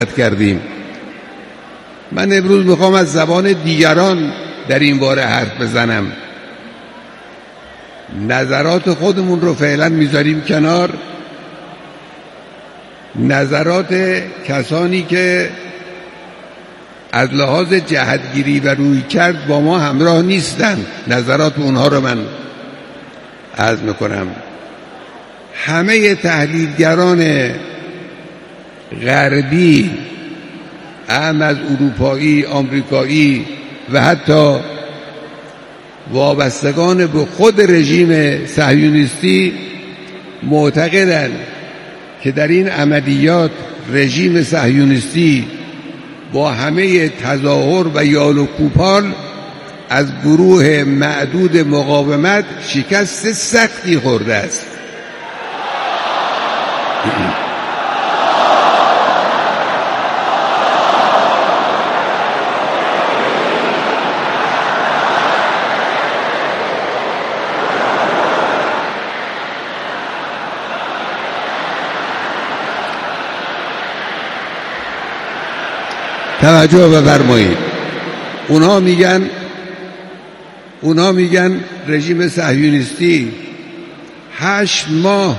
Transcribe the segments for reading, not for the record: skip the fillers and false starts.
کردیم. من امروز میخوام از زبان دیگران در این باره حرف بزنم. نظرات خودمون رو فعلا میذاریم کنار. نظرات کسانی که از لحاظ جهتگیری و روی کرد با ما همراه نیستن، نظرات اونها رو من عرض میکنم. همه تحلیلگران غربی، هم از اروپایی، آمریکایی و حتی وابستگان به خود رژیم صهیونیستی معتقدند که در این عملیات رژیم صهیونیستی با همه تظاهر و یال و کوپال از گروه معدود مقاومت شکست سختی خورده است. توجه بفرمایید. اونها میگن رژیم صهیونیستی 8 ماه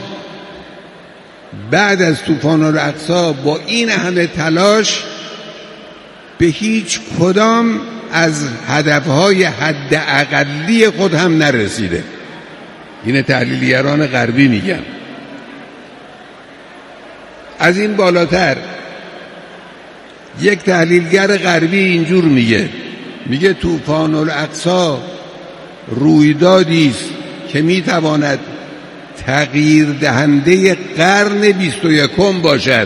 بعد از طوفان الاقصی با این همه تلاش به هیچ کدام از هدفهای حداقلی خود هم نرسیده. این تحلیلگران غربی میگن. از این بالاتر یک تحلیلگر غربی اینجور میگه طوفان الاقصی رویدادی است که میتواند تغییر دهنده قرن 21 باشد.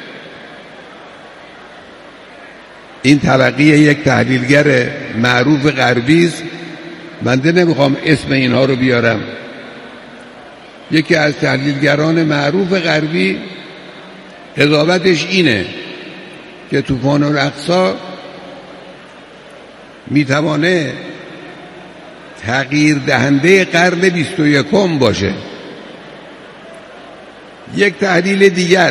این تلقی یک تحلیلگر معروف غربی است. من نمیخوام اسم اینها رو بیارم. یکی از تحلیلگران معروف غربی قضاوتش اینه که طوفان الاقصی میتوانه تغییر دهنده قرن 21 باشه. یک تحلیل دیگر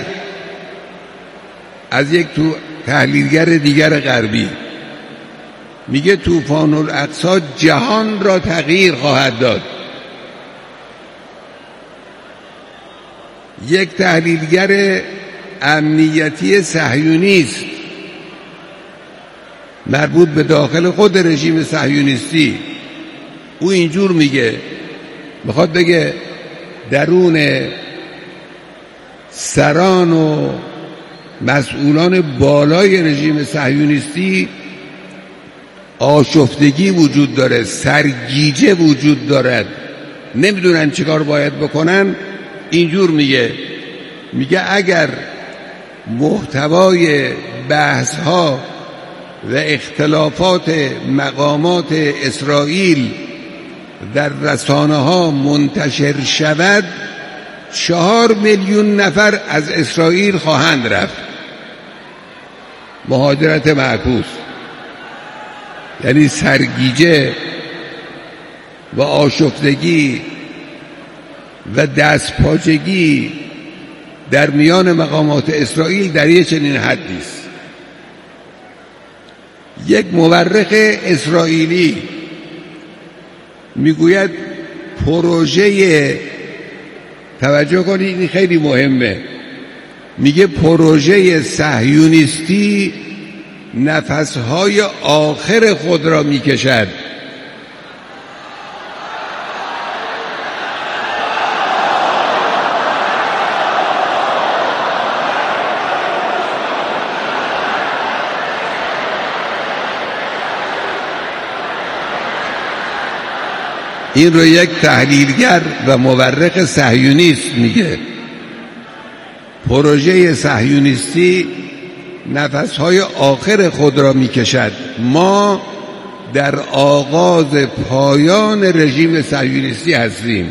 از یک تحلیلگر دیگر غربی میگه طوفان الاقصی جهان را تغییر خواهد داد. یک تحلیلگر امنیتی صهیونیست مربوط به داخل خود رژیم صهیونیستی، او اینجور میخواد بگه درون سران و مسئولان بالای رژیم صهیونیستی آشفتگی وجود داره، سرگیجه وجود دارد، نمیدونن چیکار باید بکنن. اینجور میگه اگر محتوای بحث ها و اختلافات مقامات اسرائیل در رسانه ها منتشر شود 4 میلیون نفر از اسرائیل خواهند رفت. مهاجرت معکوس، یعنی سرگیجه و آشفتگی و دستپاچگی در میان مقامات اسرائیل در یک چنین حدی است. یک مورخ اسرائیلی میگوید پروژه، توجه کنید این خیلی مهمه، میگه پروژه صهیونیستی نفسهای آخر خود را میکشد. این رو یک تحلیلگر و مورخ صهیونیست میگه. پروژه صهیونیستی نفسهای آخر خود را میکشد. ما در آغاز پایان رژیم صهیونیستی هستیم.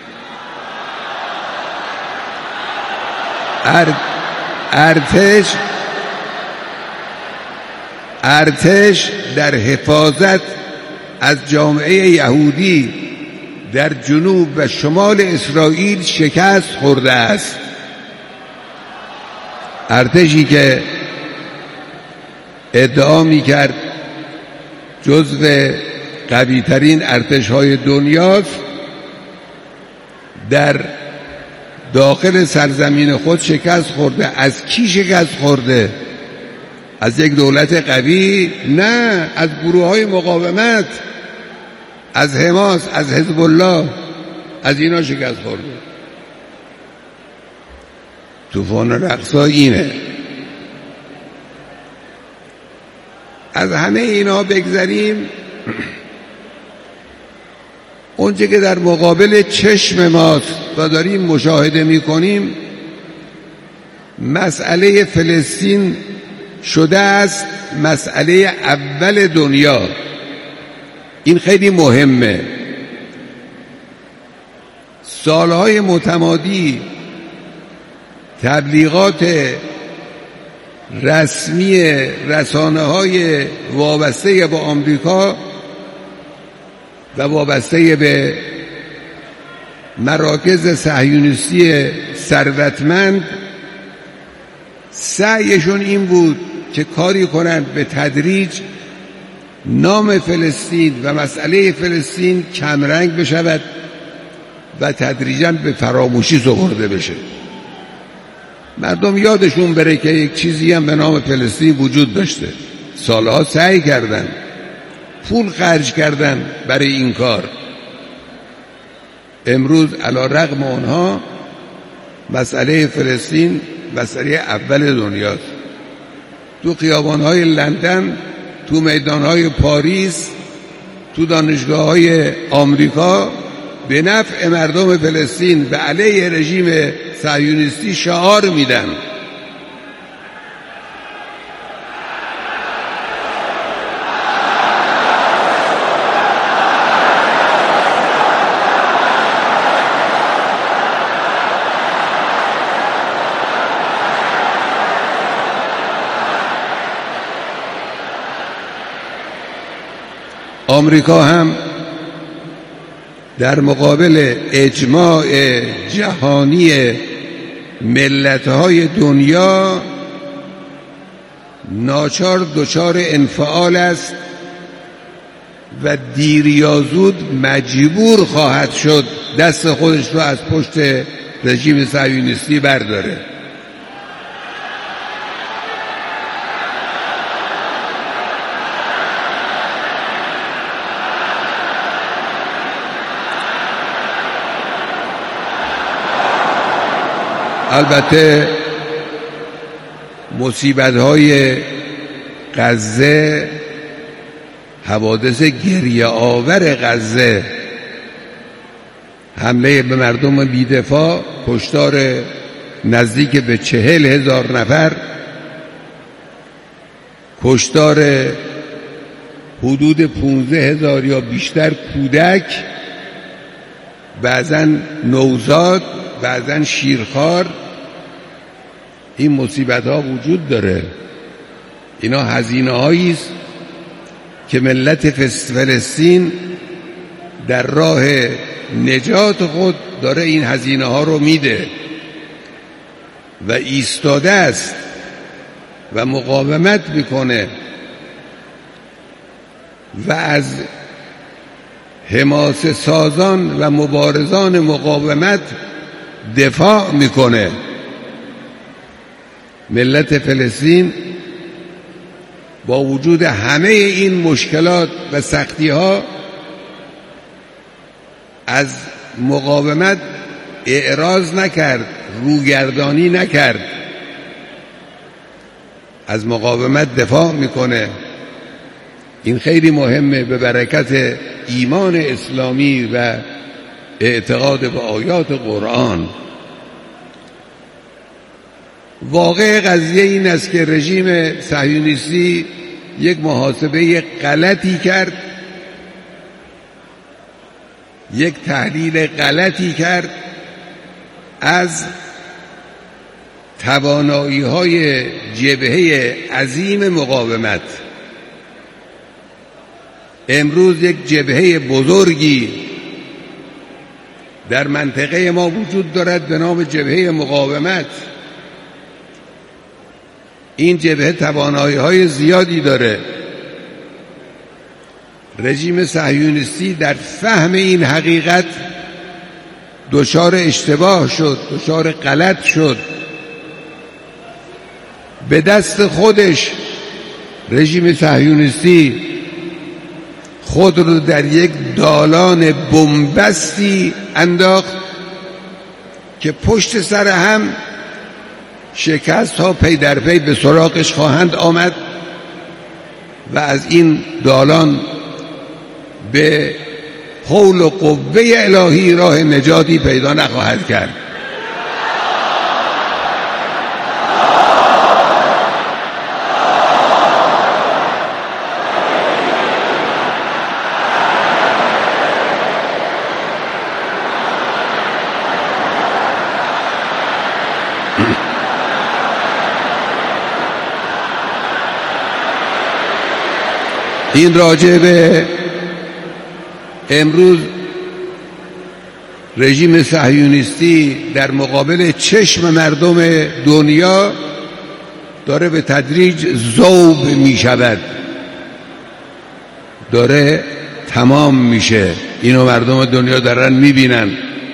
ارتش در حفاظت از جامعه یهودی در جنوب و شمال اسرائیل شکست خورده است. ارتشی که ادعا میکرد جزو قوی ترین ارتش های دنیاست، در داخل سرزمین خود شکست خورده. از کی شکست خورده؟ از یک دولت قوی؟ نه، از گروه های مقاومت، از حماس، از حزب الله، از اینا شکست خورده. طوفان الاقصی اینه. از همه اینا بگذریم، اونچه که در مقابل چشم ماست و داریم مشاهده میکنیم، مسئله فلسطین شده است مسئله اول دنیا. این خیلی مهمه. سالهای متمادی تبلیغات رسمی رسانه‌های وابسته به آمریکا و وابسته به مراکز صهیونیستی ثروتمند سعیشون این بود که کاری کنند به تدریج نام فلسطین و مسئله فلسطین کمرنگ بشود و تدریجاً به فراموشی سپرده بشه. مردم یادشون بره که یک چیزی هم به نام فلسطین وجود داشته. سالها سعی کردن، پول خرج کردن برای این کار. امروز علی رغم اونها مسئله فلسطین مسئله اول دنیاست. تو خیابان‌های لندن، تو میدان‌های پاریس، تو دانشگاه‌های آمریکا به نفع مردم فلسطین و علیه رژیم صهیونیستی شعار میدن. آمریکا هم در مقابل اجماع جهانی ملت‌های دنیا ناچار دچار انفعال است و دیر یا زود مجبور خواهد شد دست خودش رو از پشت رژیم صهیونیستی برداره. البته مصیبت‌های غزه، حوادث گریه آور غزه، حمله به مردم بی‌دفاع، کشتار نزدیک به 40,000 نفر، کشتار حدود 15,000 یا بیشتر کودک، بعضاً نوزاد، بعضاً شیرخوار. این مصیبت ها وجود داره. اینا هزینه هایی است که ملت فلسطین در راه نجات خود داره این هزینه ها رو میده و ایستاده است و مقاومت میکنه و از حماسه سازان و مبارزان مقاومت دفاع میکنه. ملت فلسطین با وجود همه این مشکلات و سختی ها از مقاومت اعراض نکرد، روگردانی نکرد، از مقاومت دفاع میکنه. این خیلی مهمه به برکت ایمان اسلامی و اعتقاد به آیات قرآن. واقع قضیه این است که رژیم صهیونیستی یک محاسبه غلطی کرد، یک تحلیل غلطی کرد از توانایی‌های جبهه عظیم مقاومت. امروز یک جبهه بزرگی در منطقه ما وجود دارد به نام جبهه مقاومت. این جبهه توانایی‌های زیادی داره. رژیم صهیونیستی در فهم این حقیقت دچار اشتباه شد، دچار غلط شد. به دست خودش رژیم صهیونیستی خود رو در یک دالان بنبستی انداخت که پشت سر هم شکست ها پی در پی به سراغش خواهند آمد و از این دالان به حول و قوه الهی راه نجاتی پیدا نخواهد کرد. این راجع به امروز رژیم صهیونیستی در مقابل چشم مردم دنیا داره به تدریج ذوب می شود، داره تمام میشه. اینو مردم دنیا دارن میبینن.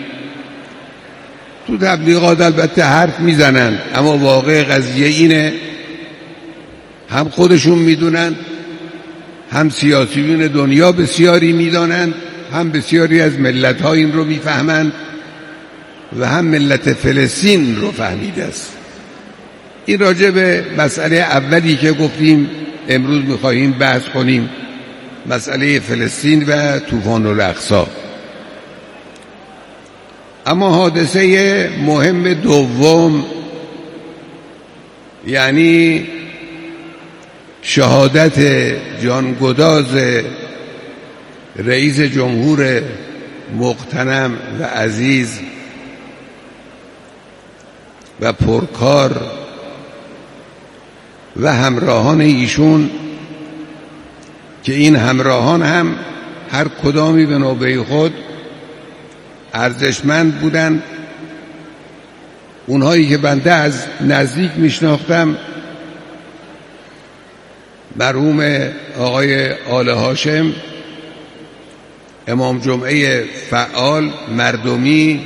تو تبلیغات البته حرف میزنن، اما واقع قضیه اینه، هم خودشون میدونن، هم سیاسیون دنیا بسیاری میدانند، هم بسیاری از ملت‌ها این رو میفهمند و هم ملت فلسطین رو فهمیده است. این راجع به مسئله اولی که گفتیم امروز میخواهیم بحث کنیم، مسئله فلسطین و طوفان الاقصی. اما حادثه مهم دوم، یعنی شهادت جانگداز رئیس جمهور مغتنم و عزیز و پرکار و همراهان ایشون، که این همراهان هم هر کدامی به نوبه خود ارزشمند بودند. اونهایی که بنده از نزدیک میشناختم، مرحوم آقای آل هاشم، امام جمعه فعال مردمی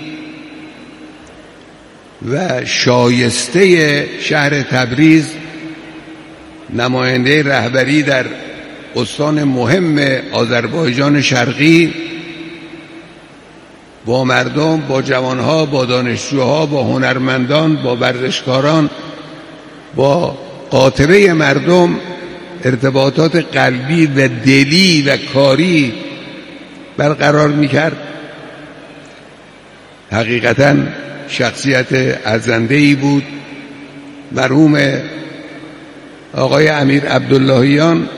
و شایسته شهر تبریز، نماینده رهبری در استان مهم آذربایجان شرقی، با مردم، با جوانها، با دانشجوها، با هنرمندان، با ورزشکاران، با قاطبه مردم ارتباطات قلبی و دلی و کاری برقرار میکرد. حقیقتا شخصیت ارزنده‌ای بود. مرحوم آقای امیر عبداللهیان،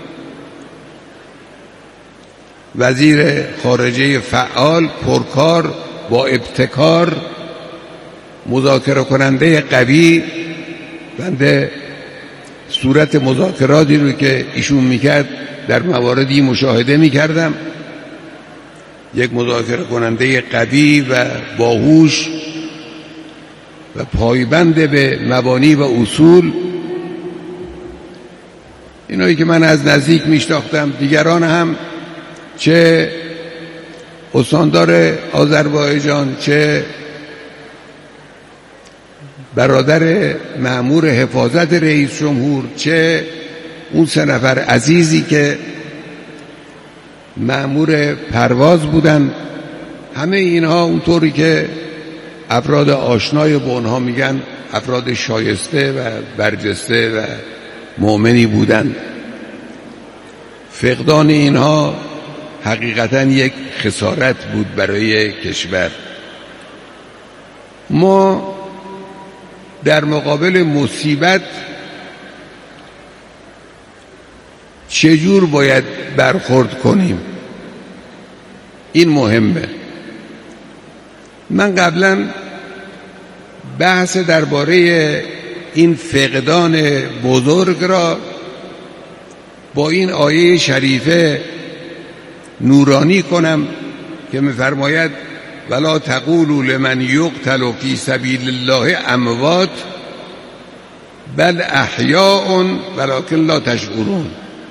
وزیر خارجه فعال، پرکار، با ابتکار، مذاکره کننده قوی. بنده صورت مذاکراتی رو که ایشون میکرد در مواردی مشاهده میکردم. یک مذاکره کننده قوی و باهوش و پایبند به مبانی و اصول. اینایی که من از نزدیک میشناختم، دیگران هم، چه استاندار آذربایجان، چه برادر مأمور حفاظت رئیس جمهور، چه اون 3 نفر عزیزی که مأمور پرواز بودن، همه اینها اونطوری که افراد آشنای با اونها میگن افراد شایسته و برجسته و مؤمنی بودند. فقدان اینها حقیقتا یک خسارت بود برای کشور. ما در مقابل مصیبت چجور باید برخورد کنیم؟ این مهمه. من قبلا بحث درباره این فقدان بزرگ را با این آیه شریفه نورانی کنم که می‌فرماید ولا تقولوا لمن یقتل فی سبیل الله اموات بل احیاء ولکن لا تشعرون.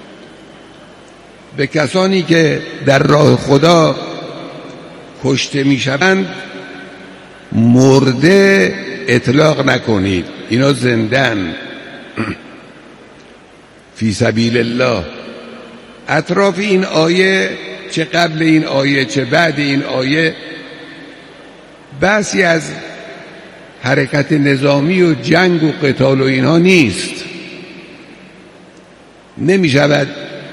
به کسانی که در راه خدا کشته میشوند مرده اطلاق نکنید، اینا زندن فی سبیل الله. اطراف این آیه، چه قبل این آیه چه بعد این آیه، بحثی از حرکت نظامی و جنگ و قتال و اینها نیست. نمی شود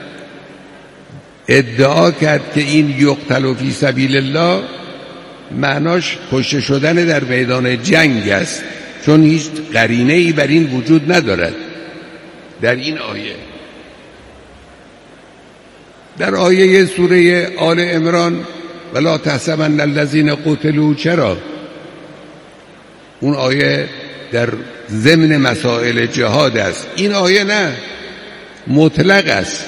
ادعا کرد که این یقتل فی سبیل الله معناش کشته شدن در میدان جنگ است، چون هیچ قرینه‌ای بر این وجود ندارد در این آیه. در آیه سوره آل عمران ولا تحسبن الذین قتلوا، چرا؟ اون آیه در ضمن مسائل جهاد است. این آیه نه، مطلق است.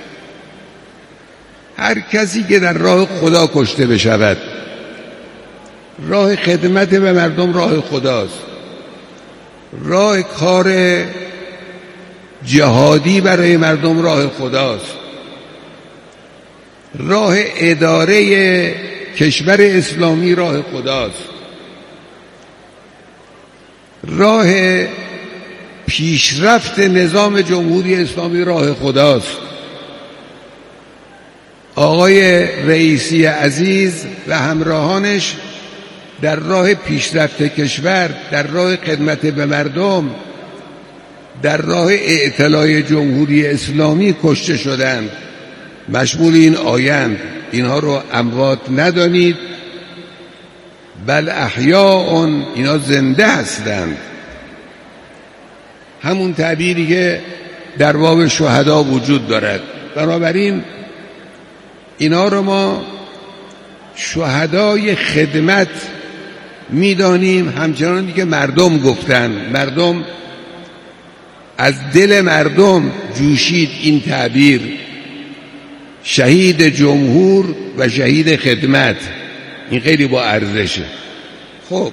هر کسی که در راه خدا کشته بشود، راه خدمت به مردم راه خداست، راه کار جهادی برای مردم راه خداست، راه اداره کشور اسلامی راه خداست، راه پیشرفت نظام جمهوری اسلامی راه خداست. آقای رئیسی عزیز و همراهانش در راه پیشرفت کشور، در راه خدمت به مردم، در راه اعتلاء جمهوری اسلامی کشته شدند. مشمول این آیند. اینها رو اموات ندانید، بل احیاء، اینا زنده هستند. همون تعبیری که در باب شهدا وجود دارد. بنابراین اینا رو ما شهدای خدمت میدانیم، همچنانی که مردم گفتن. مردم، از دل مردم جوشید این تعبیر، شهید جمهور و شهید خدمت. این خیلی با ارزشه. خب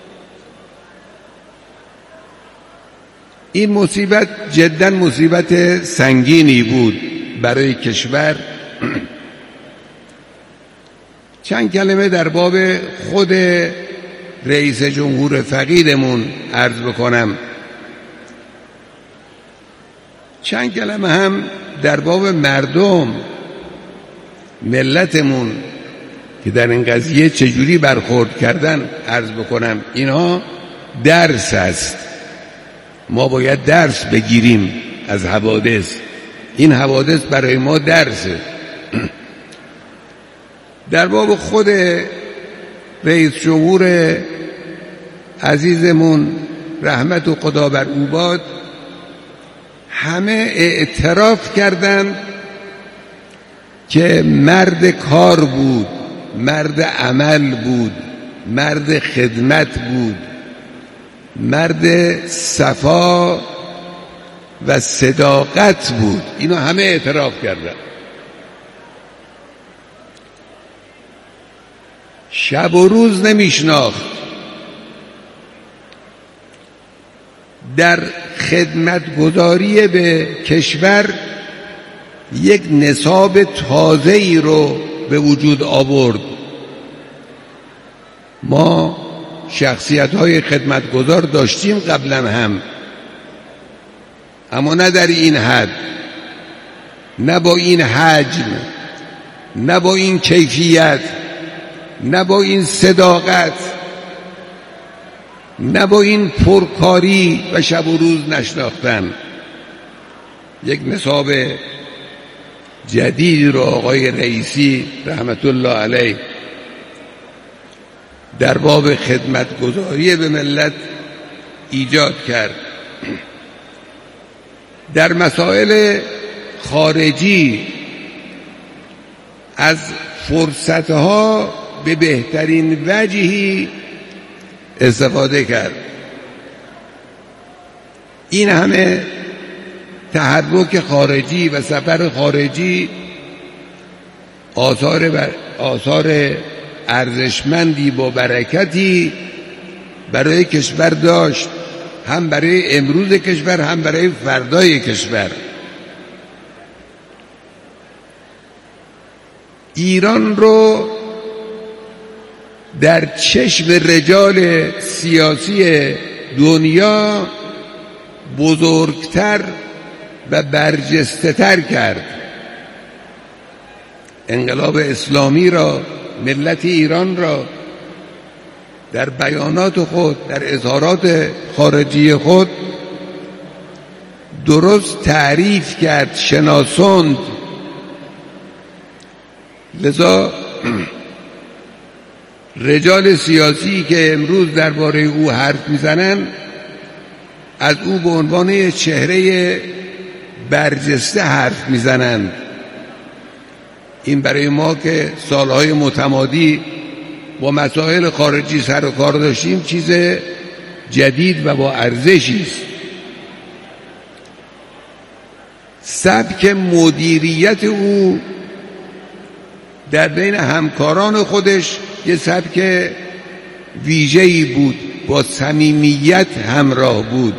این مصیبت جدا مصیبت سنگینی بود برای کشور. چند کلمه در باب خود رئیس جمهور فقیدمون عرض بکنم، چند کلمه هم در باب مردم ملتمون که در این قضیه چجوری برخورد کردن عرض بکنم. اینها درس است، ما باید درس بگیریم از حوادث. این حوادث برای ما درسه. در باب خود رئیس جمهور عزیزمون رحمت و خدا بر او باد، همه اعتراف کردند که مرد کار بود، مرد عمل بود، مرد خدمت بود، مرد صفا و صداقت بود. اینو همه اعتراف کردند. شب و روز نمیشناخت. در خدمتگزاری به کشور یک نصاب تازه‌ای رو به وجود آورد. ما شخصیت‌های خدمتگزار داشتیم قبلا هم، اما نه در این حد، نه با این حجم، نه با این کیفیت، نه با این صداقت، نه با این پرکاری و شب و روز نشناختن. یک نصاب جدید رو آقای رئیسی رحمت الله علیه در باب خدمتگزاری به ملت ایجاد کرد. در مسائل خارجی از فرصتها به بهترین وجهی استفاده کرد. این همه تحرک خارجی و سفر خارجی آثار ارزشمندی با برکتی برای کشور داشت. هم برای امروز کشور هم برای فردای کشور. ایران رو در چشم رجال سیاسی دنیا بزرگتر و برجسته تر کرد. انقلاب اسلامی را، ملت ایران را در بیانات خود، در اظهارات خارجی خود درست تعریف کرد، شناساند. لذا رجال سیاسی که امروز درباره او حرف میزنن از او به عنوان چهره برجسته حرف میزنند. این برای ما که سالهای متمادی با مسائل خارجی سر و کار داشتیم چیز جدید و با ارزشی است. سبک مدیریت او در بین همکاران خودش یه سبک ویژه‌ای بود، با صمیمیت همراه بود،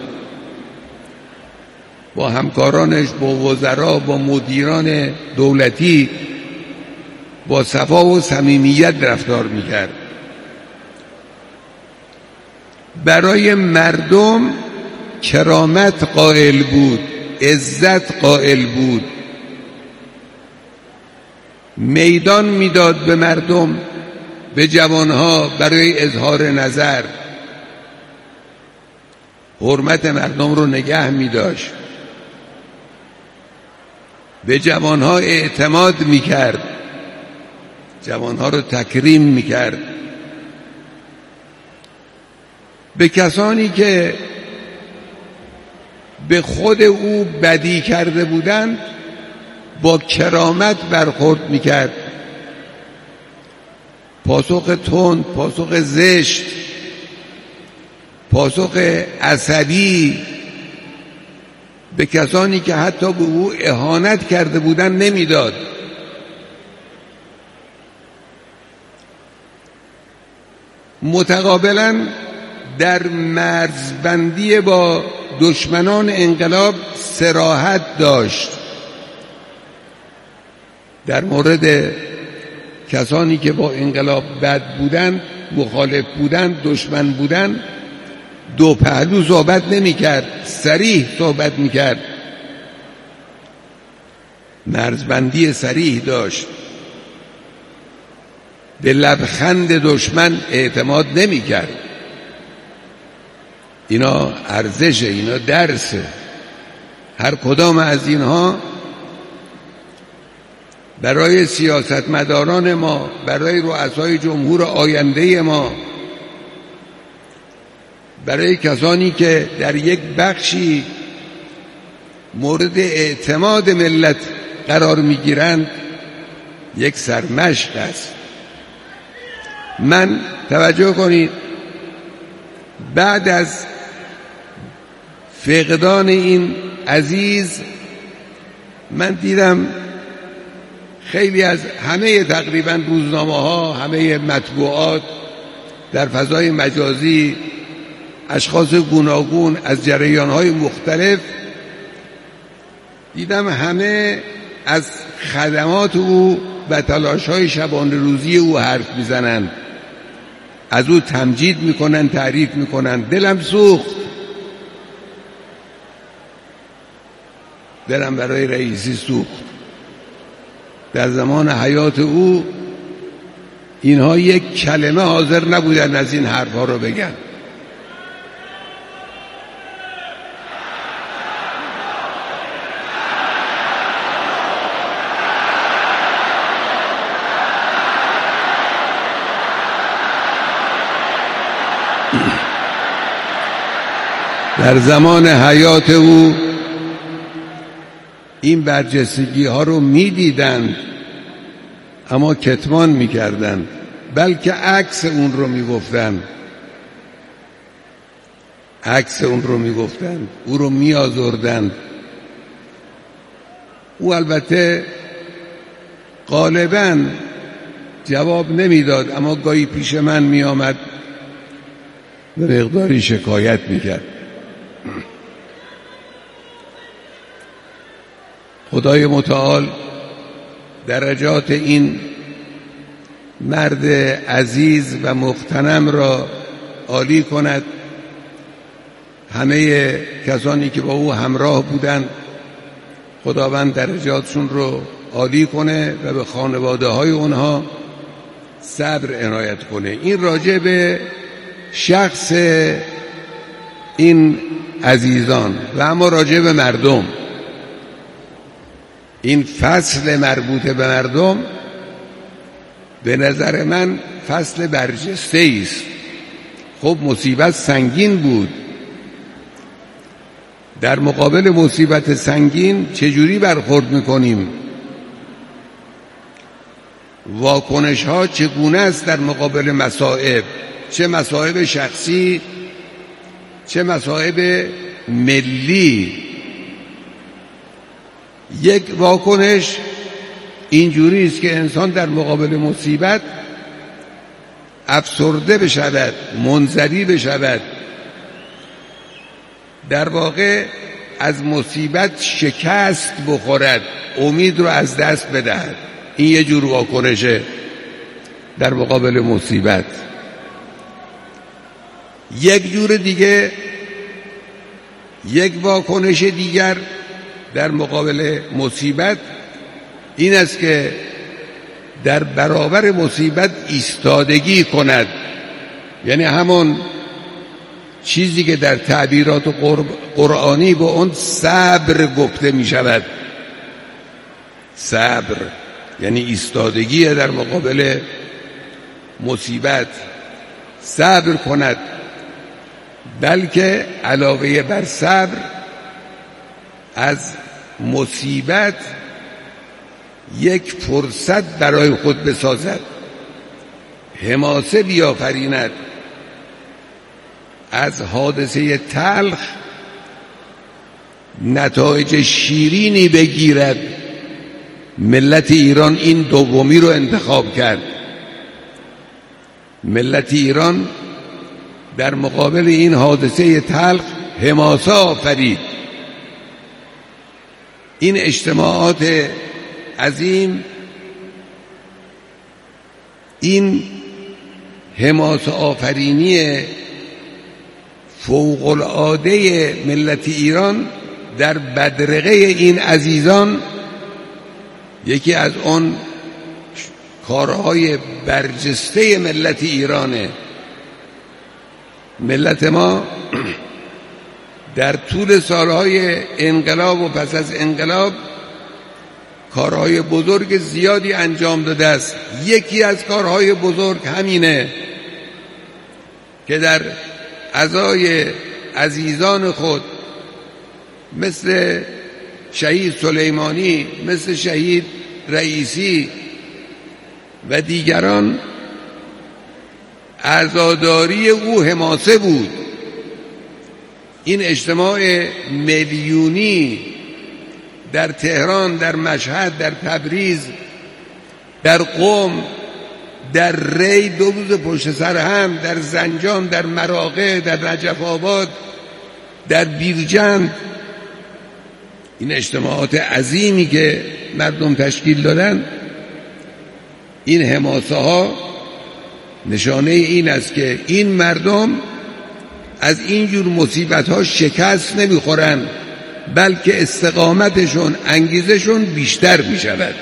با همکارانش، با وزرا، با مدیران دولتی با صفا و صمیمیت رفتار میکرد. برای مردم کرامت قائل بود، عزت قائل بود، میدان میداد به مردم، به جوانها برای اظهار نظر، حرمت مردم رو نگه میداشت، به جوانها اعتماد میکرد، جوانها رو تکریم میکرد. به کسانی که به خود او بدی کرده بودند با کرامت برخورد میکرد. پاسخ تند، پاسخ زشت، پاسخ عصبی به کسانی که حتی به او اهانت کرده بودند نمیداد. متقابلا در مرزبندی با دشمنان انقلاب صراحت داشت. در مورد کسانی که با انقلاب بد بودند، مخالف بودند، دشمن بودند، دو پهلو صحبت نمی کرد، صریح صحبت می کرد. مرزبندی صریح داشت. به لبخند دشمن اعتماد نمی کرد. اینا ارزشه، اینا درسه. هر کدام از اینها برای سیاستمداران ما، برای رؤسای جمهور آینده ما، برای کسانی که در یک بخشی مورد اعتماد ملت قرار میگیرند یک سرمشق است. من توجه کنید، بعد از فقدان این عزیز من دیدم خیلی از همه تقریبا روزنامه ها، همه مطبوعات، در فضای مجازی اشخاص گوناگون از جریان های مختلف دیدم همه از خدمات او و تلاش های شبانه روزی او حرف میزنند، از او تمجید میکنن، تعریف میکنن. دلم سوخت، دلم برای رئیسی سوخت. در زمان حیات او اینها یک کلمه حاضر نبودن از این حرفها رو بگن. در زمان حیات او این برجستگی ها رو میدیدند اما کتمان میکردند، بلکه عکس اون رو میگفتند، عکس اون رو میگفتند، او رو میآزردند. او البته غالباً جواب نمیداد، اما گاهی پیش من میآمد و مقداری شکایت میکرد. خدای متعال درجات این مرد عزیز و مغتنم را عالی کند. همه کسانی که با او همراه بودند خداوند درجاتشون رو عالی کنه و به خانواده های اونها صبر عنایت کنه. این راجع به شخص این عزیزان و اما راجع به مردم، این فصل مربوط به مردم به نظر من فصل برجسته است. خب مصیبت سنگین بود، در مقابل مصیبت سنگین چجوری برخورد میکنیم؟ واکنش ها چگونه است در مقابل مصائب، چه مصائب شخصی چه مصائب ملی؟ یک واکنش اینجوری است که انسان در مقابل مصیبت افسرده بشود، منزوی بشود، در واقع از مصیبت شکست بخورد، امید رو از دست بدهد. این یه جور واکنشه در مقابل مصیبت. یک جور دیگه، یک واکنش دیگر در مقابل مصیبت این است که در برابر مصیبت ایستادگی کند، یعنی همون چیزی که در تعبیرات قرآنی به اون صبر گفته می شود. صبر یعنی ایستادگی در مقابل مصیبت، صبر کند، بلکه علاوه بر صبر از مصیبت یک فرصت برای خود بسازد، حماسه بیافریند، از حادثه تلخ نتایج شیرینی بگیرد. ملت ایران این دومی رو انتخاب کرد. ملت ایران در مقابل این حادثه تلخ حماسه آفرید. این اجتماعات عظیم، این حماسه آفرینی فوق العاده ملت ایران در بدرقه این عزیزان یکی از اون کارهای برجسته ملت ایرانه. ملت ما در طول سالهای انقلاب و پس از انقلاب کارهای بزرگ زیادی انجام داده است. یکی از کارهای بزرگ همینه که در عزای عزیزان خود مثل شهید سلیمانی، مثل شهید رئیسی و دیگران عزاداری او حماسه بود. این اجتماع میلیونی در تهران، در مشهد، در تبریز، در قم، در ری 2 روز پشت سر هم، در زنجان، در مراغه، در نجف آباد، در بیرجند، این اجتماعات عظیمی که مردم تشکیل دادن، این حماسه ها نشانه این است که این مردم از اینجور مصیبت ها شکست نمیخورن، بلکه استقامتشون، انگیزشون بیشتر می شود.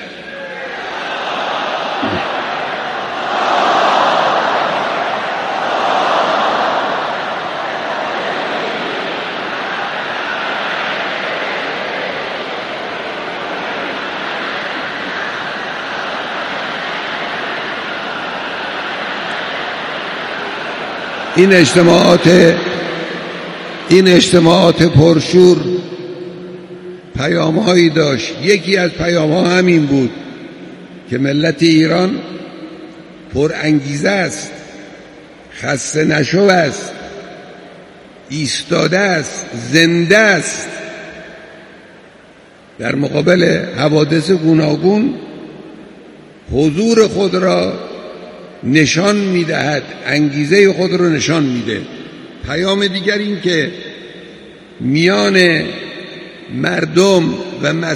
این اجتماعات پرشور پیام‌هایی داشت. یکی از پیام‌ها همین بود که ملت ایران پر انگیزه است، خسته نشو است، ایستاده است، زنده است، در مقابل حوادث گوناگون حضور خود را نشان می‌دهد، انگیزه خود را نشان میده. پیام دیگر این که میان مردم و